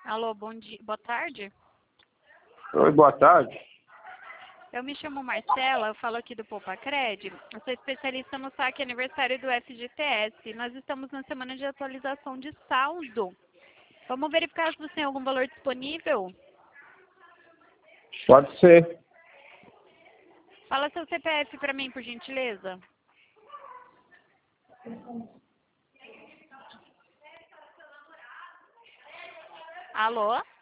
Alô, bom dia, boa tarde. Oi, boa tarde. Eu me chamo Marcela, eu falo aqui do Poupacred. Eu sou especialista no saque aniversário do FGTS. Nós estamos na semana de atualização de saldo. Vamos verificar se você tem algum valor disponível? Pode ser. Fala seu CPF para mim, por gentileza. Alô?